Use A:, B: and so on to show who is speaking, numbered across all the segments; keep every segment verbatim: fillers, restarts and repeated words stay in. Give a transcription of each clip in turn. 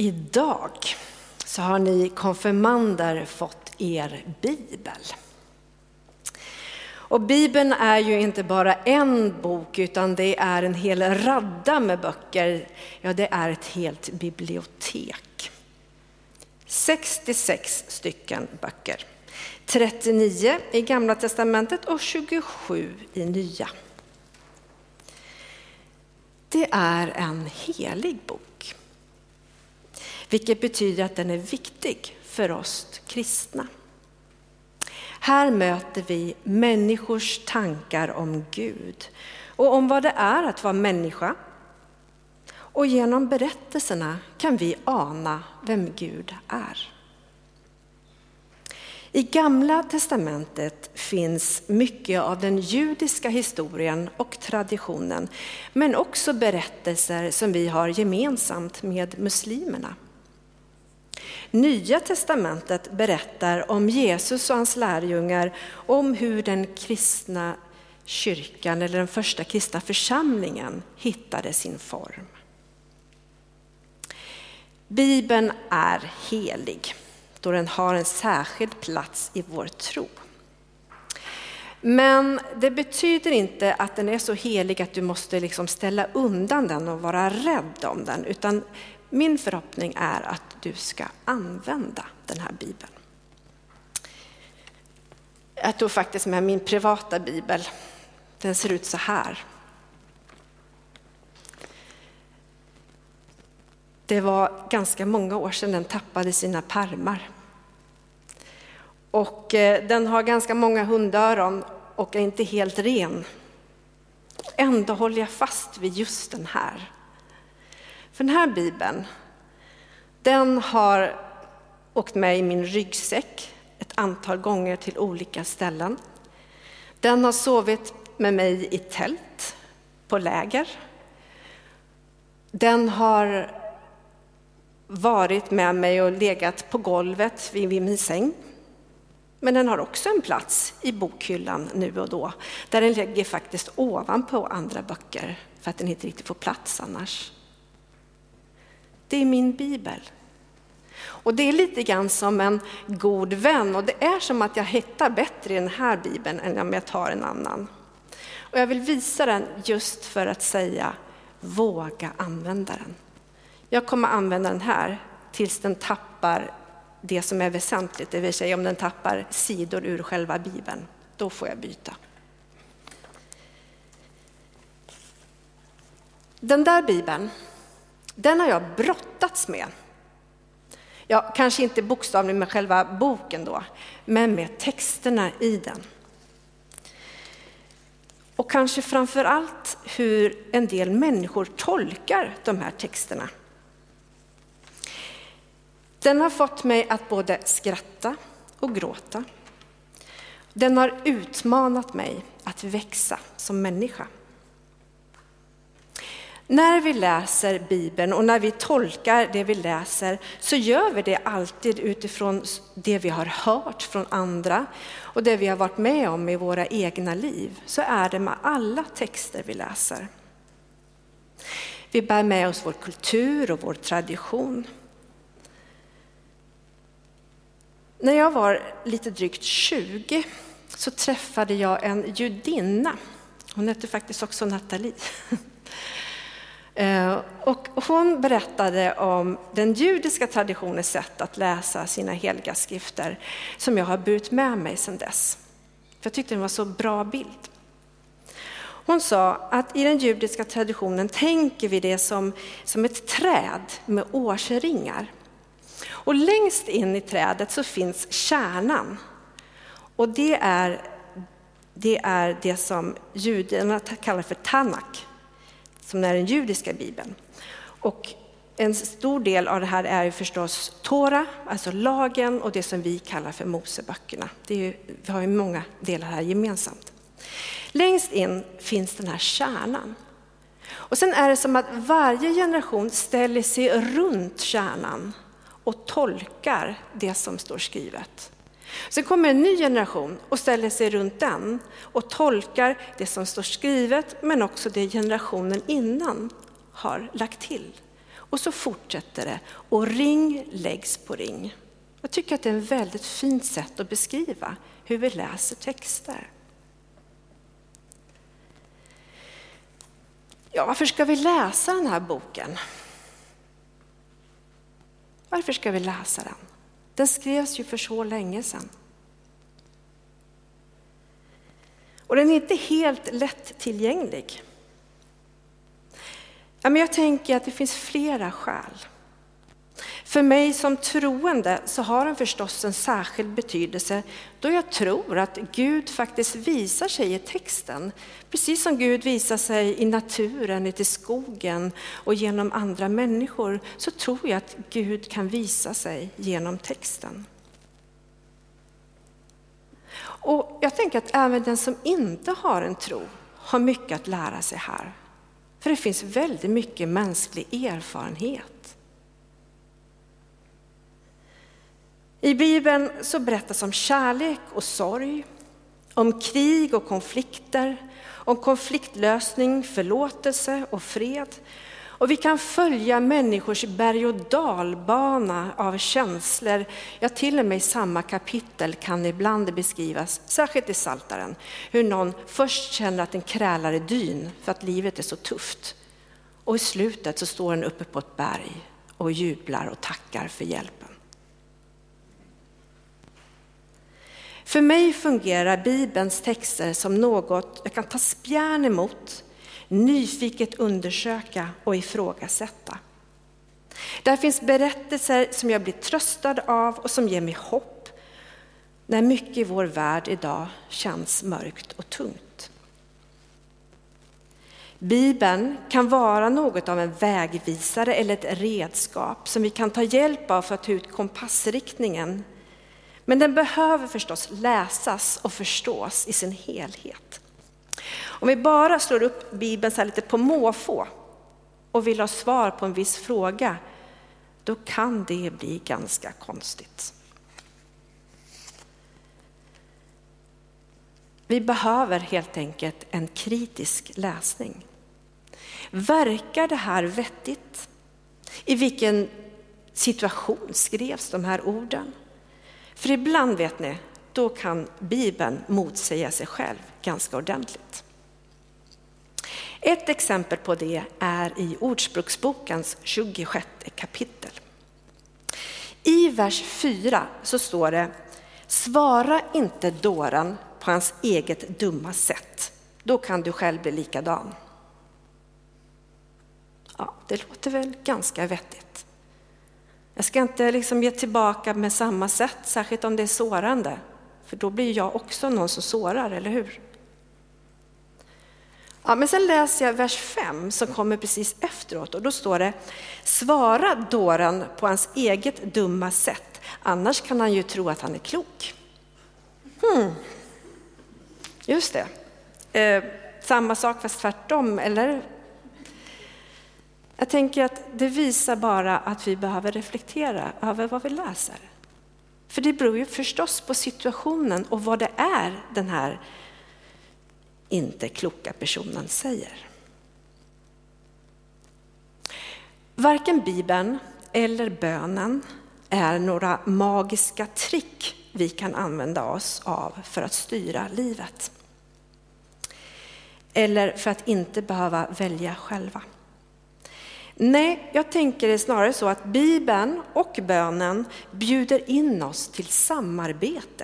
A: Idag så har ni konfirmander fått er bibel. Och Bibeln är ju inte bara en bok utan det är en hel radda med böcker. Ja, det är ett helt bibliotek. sextiosex stycken böcker. trettionio i Gamla testamentet och tjugosju i Nya. Det är en helig bok. Vilket betyder att den är viktig för oss kristna. Här möter vi människors tankar om Gud och om vad det är att vara människa. Och genom berättelserna kan vi ana vem Gud är. I Gamla testamentet finns mycket av den judiska historien och traditionen, men också berättelser som vi har gemensamt med muslimerna. Nya testamentet berättar om Jesus och hans lärjungar, om hur den kristna kyrkan eller den första kristna församlingen hittade sin form. Bibeln är helig då den har en särskild plats i vår tro. Men det betyder inte att den är så helig att du måste liksom ställa undan den och vara rädd om den, utan min förhoppning är att du ska använda den här bibeln. Jag tog faktiskt med min privata bibel. Den ser ut så här. Det var ganska många år sedan den tappade sina pärmar. Och den har ganska många hundöron och är inte helt ren. Ändå håller jag fast vid just den här. För den här bibeln, den har åkt med i min ryggsäck ett antal gånger till olika ställen. Den har sovit med mig i tält på läger. Den har varit med mig och legat på golvet vid min säng. Men den har också en plats i bokhyllan nu och då. Där den ligger faktiskt ovanpå andra böcker för att den inte riktigt får plats annars. Det är min bibel. Och det är lite grann som en god vän. Och det är som att jag hittar bättre i den här bibeln än om jag tar en annan. Och jag vill visa den just för att säga, våga använda den. Jag kommer använda den här tills den tappar det som är väsentligt. Det vill säga om den tappar sidor ur själva bibeln. Då får jag byta. Den där bibeln, den har jag brottats med. Ja, kanske inte bokstavligen med själva boken då, men med texterna i den. Och kanske framför allt hur en del människor tolkar de här texterna. Den har fått mig att både skratta och gråta. Den har utmanat mig att växa som människa. När vi läser Bibeln och när vi tolkar det vi läser så gör vi det alltid utifrån det vi har hört från andra och det vi har varit med om i våra egna liv. Så är det med alla texter vi läser. Vi bär med oss vår kultur och vår tradition. När jag var lite drygt tjugo så träffade jag en judinna. Hon hette faktiskt också Nathalie. Och hon berättade om den judiska traditionens sätt att läsa sina heliga skrifter som jag har burit med mig sedan dess. För jag tyckte det var så bra bild. Hon sa att i den judiska traditionen tänker vi det som, som ett träd med årsringar. Och längst in i trädet så finns kärnan. Och det är det, är det som judarna kallar för Tanakh, som är den judiska bibeln. Och en stor del av det här är ju förstås Tora, alltså lagen, och det som vi kallar för Moseböckerna. Det är ju, vi har ju många delar här gemensamt. Längst in finns den här kärnan. Och sen är det som att varje generation ställer sig runt kärnan och tolkar det som står skrivet. Sen kommer en ny generation och ställer sig runt den och tolkar det som står skrivet men också det generationen innan har lagt till. Och så fortsätter det, och ring läggs på ring. Jag tycker att det är ett väldigt fint sätt att beskriva hur vi läser texter. Ja, varför ska vi läsa den här boken? Varför ska vi läsa den? Den skrevs ju för så länge sedan. Och den är inte helt lättillgänglig. Ja, men jag tänker att det finns flera skäl. För mig som troende så har den förstås en särskild betydelse då jag tror att Gud faktiskt visar sig i texten. Precis som Gud visar sig i naturen, i skogen och genom andra människor, så tror jag att Gud kan visa sig genom texten. Och jag tänker att även den som inte har en tro har mycket att lära sig här. För det finns väldigt mycket mänsklig erfarenhet. I Bibeln så berättas om kärlek och sorg, om krig och konflikter, om konfliktlösning, förlåtelse och fred. Och vi kan följa människors berg- och dalbana av känslor. Ja, till och med i samma kapitel kan ibland beskrivas, särskilt i Psaltaren, hur någon först känner att den krälar i dyn för att livet är så tufft. Och i slutet så står den uppe på ett berg och jublar och tackar för hjälpen. För mig fungerar Bibelns texter som något jag kan ta spjärn emot, nyfiket undersöka och ifrågasätta. Där finns berättelser som jag blir tröstad av och som ger mig hopp när mycket i vår värld idag känns mörkt och tungt. Bibeln kan vara något av en vägvisare eller ett redskap som vi kan ta hjälp av för att ta ut kompassriktningen. Men den behöver förstås läsas och förstås i sin helhet. Om vi bara slår upp Bibeln så här lite på måfå och vill ha svar på en viss fråga, då kan det bli ganska konstigt. Vi behöver helt enkelt en kritisk läsning. Verkar det här vettigt? I vilken situation skrevs de här orden? För ibland, vet ni, då kan Bibeln motsäga sig själv ganska ordentligt. Ett exempel på det är i Ordspråksbokens tjugosjätte kapitel. I vers fyra så står det: svara inte dåren på hans eget dumma sätt, då kan du själv bli likadan. Ja, det låter väl ganska vettigt. Jag ska inte liksom ge tillbaka med samma sätt, särskilt om det är sårande. För då blir jag också någon som sårar, eller hur? Ja, men sen läser jag vers fem som kommer precis efteråt. Och då står det: svara dåren på hans eget dumma sätt, annars kan han ju tro att han är klok. Hmm. Just det. Eh, samma sak fast tvärtom, eller? Jag tänker att det visar bara att vi behöver reflektera över vad vi läser. För det beror ju förstås på situationen och vad det är den här inte kloka personen säger. Varken Bibeln eller bönen är några magiska trick vi kan använda oss av för att styra livet. Eller för att inte behöva välja själva. Nej, jag tänker det snarare så att Bibeln och bönen bjuder in oss till samarbete.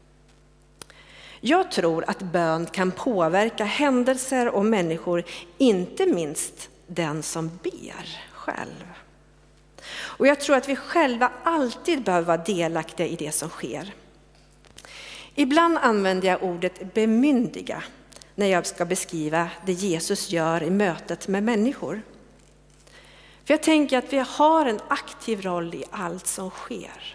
A: Jag tror att bön kan påverka händelser och människor, inte minst den som ber själv. Och jag tror att vi själva alltid behöver vara delaktiga i det som sker. Ibland använder jag ordet bemyndiga när jag ska beskriva det Jesus gör i mötet med människor. För jag tänker att vi har en aktiv roll i allt som sker.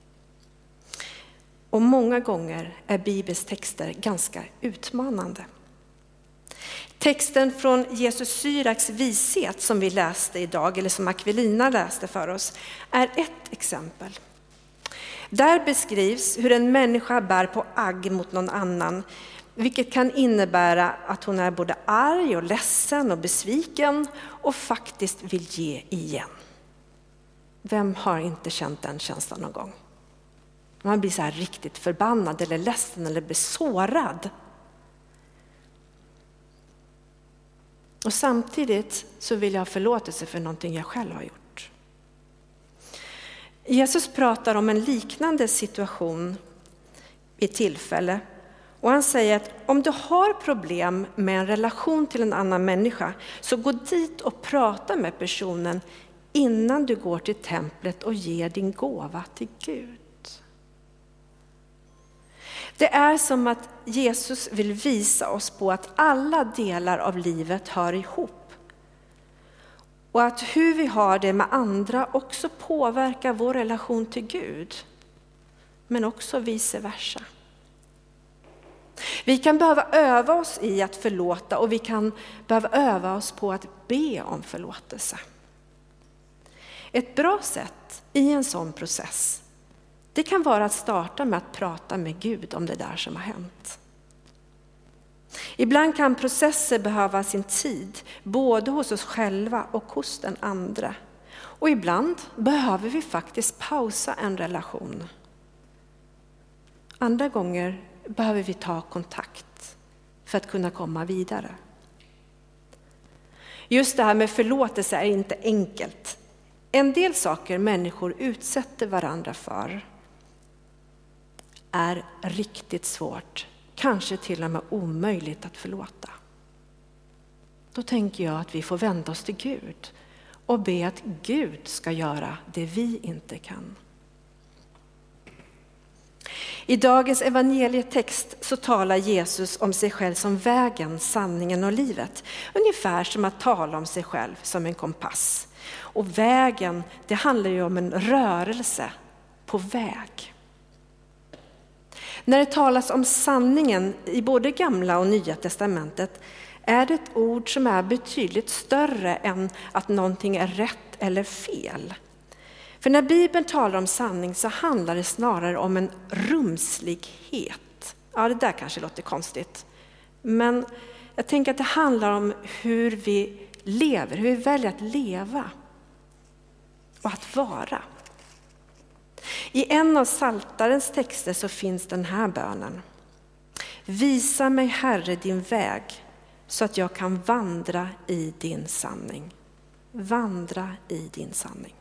A: Och många gånger är Bibelns texter ganska utmanande. Texten från Jesus Syraks vishet som vi läste idag, eller som Aquilina läste för oss, är ett exempel. Där beskrivs hur en människa bär på agg mot någon annan, vilket kan innebära att hon är både arg och ledsen och besviken och faktiskt vill ge igen. Vem har inte känt den känslan någon gång? Man blir så här riktigt förbannad eller ledsen eller blir sårad. Och samtidigt så vill jag ha förlåtelse för någonting jag själv har gjort. Jesus pratar om en liknande situation vid tillfälle. Och han säger att om du har problem med en relation till en annan människa, så gå dit och prata med personen innan du går till templet och ger din gåva till Gud. Det är som att Jesus vill visa oss på att alla delar av livet hör ihop. Och att hur vi har det med andra också påverkar vår relation till Gud. Men också vice versa. Vi kan behöva öva oss i att förlåta och vi kan behöva öva oss på att be om förlåtelse. Ett bra sätt i en sån process, det kan vara att starta med att prata med Gud om det där som har hänt. Ibland kan processer behöva sin tid, både hos oss själva och hos den andra. Och ibland behöver vi faktiskt pausa en relation. Andra gånger behöver vi ta kontakt för att kunna komma vidare. Just det här med förlåtelse är inte enkelt. En del saker människor utsätter varandra för är riktigt svårt, kanske till och med omöjligt att förlåta. Då tänker jag att vi får vända oss till Gud och be att Gud ska göra det vi inte kan. I dagens evangelietext så talar Jesus om sig själv som vägen, sanningen och livet. Ungefär som att tala om sig själv som en kompass. Och vägen, det handlar ju om en rörelse på väg. När det talas om sanningen i både gamla och nya testamentet är det ett ord som är betydligt större än att någonting är rätt eller fel. För när Bibeln talar om sanning så handlar det snarare om en rumslighet. Ja, det där kanske låter konstigt. Men jag tänker att det handlar om hur vi lever, hur vi väljer att leva och att vara. I en av Psaltarens texter så finns den här bönen. Visa mig, Herre, din väg så att jag kan vandra i din sanning. Vandra i din sanning.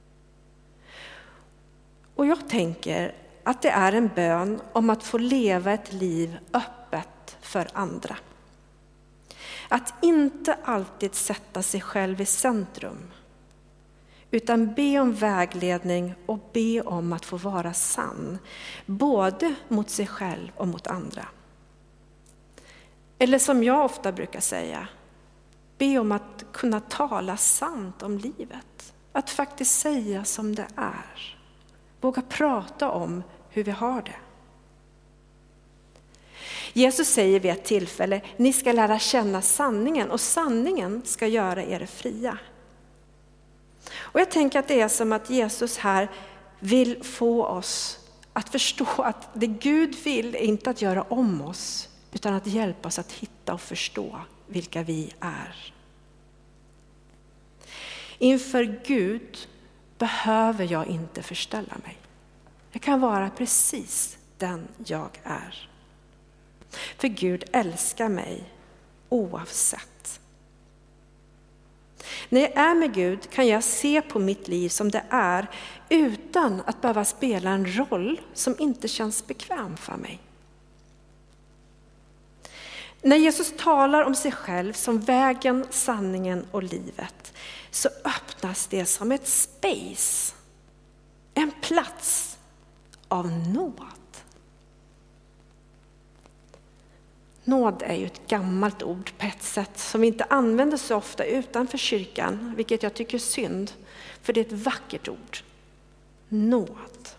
A: Och jag tänker att det är en bön om att få leva ett liv öppet för andra. Att inte alltid sätta sig själv i centrum, utan be om vägledning och be om att få vara sann, både mot sig själv och mot andra. Eller som jag ofta brukar säga, be om att kunna tala sant om livet. Att faktiskt säga som det är. Våga prata om hur vi har det. Jesus säger vid ett tillfälle, ni ska lära känna sanningen och sanningen ska göra er fria. Och jag tänker att det är som att Jesus här vill få oss att förstå att det Gud vill är inte att göra om oss, utan att hjälpa oss att hitta och förstå vilka vi är. Inför Gud behöver jag inte förställa mig. Jag kan vara precis den jag är. För Gud älskar mig oavsett. När jag är med Gud kan jag se på mitt liv som det är utan att behöva spela en roll som inte känns bekväm för mig. När Jesus talar om sig själv som vägen, sanningen och livet så öppnas det som ett space, en plats av nåd. Nåd är ju ett gammalt ord på ett sätt som vi inte använder så ofta utanför kyrkan, vilket jag tycker är synd, för det är ett vackert ord. Nåd.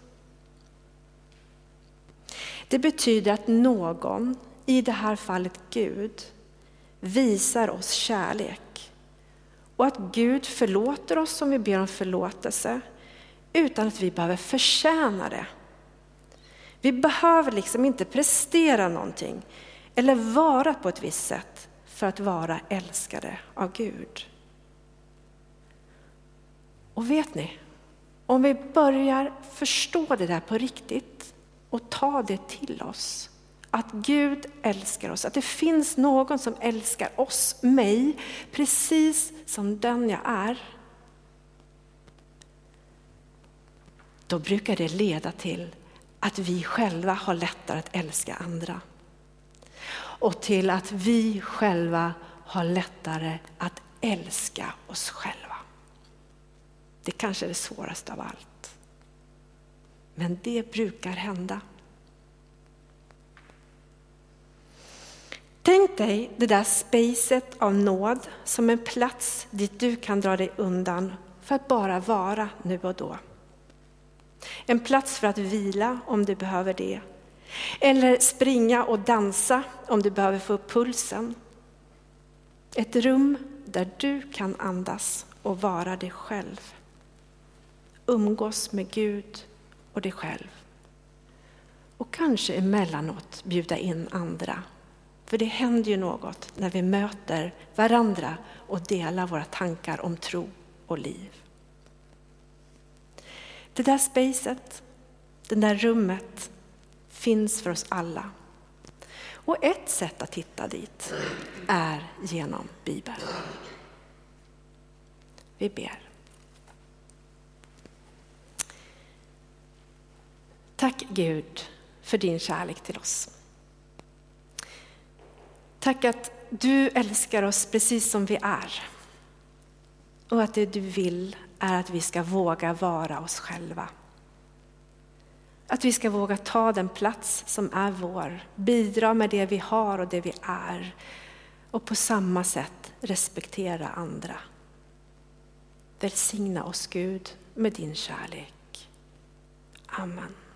A: Det betyder att någon, i det här fallet Gud, visar oss kärlek. Och att Gud förlåter oss om vi ber om förlåtelse utan att vi behöver förtjäna det. Vi behöver liksom inte prestera någonting eller vara på ett visst sätt för att vara älskade av Gud. Och vet ni, Om vi börjar förstå det där på riktigt och ta det till oss. Att Gud älskar oss. Att det finns någon som älskar oss, mig, precis som den jag är. Då brukar det leda till att vi själva har lättare att älska andra. Och till att vi själva har lättare att älska oss själva. Det kanske är det svåraste av allt. Men det brukar hända. Tänk dig det där spacet av nåd som en plats dit du kan dra dig undan för att bara vara nu och då. En plats för att vila om du behöver det. Eller springa och dansa om du behöver få upp pulsen. Ett rum där du kan andas och vara dig själv. Umgås med Gud och dig själv. Och kanske emellanåt bjuda in andra. För det händer ju något när vi möter varandra och delar våra tankar om tro och liv. Det där spacet, det där rummet finns för oss alla. Och ett sätt att hitta dit är genom Bibeln. Vi ber. Tack Gud för din kärlek till oss. Tack att du älskar oss precis som vi är. Och att det du vill är att vi ska våga vara oss själva. Att vi ska våga ta den plats som är vår. Bidra med det vi har och det vi är. Och på samma sätt respektera andra. Välsigna oss Gud med din kärlek. Amen.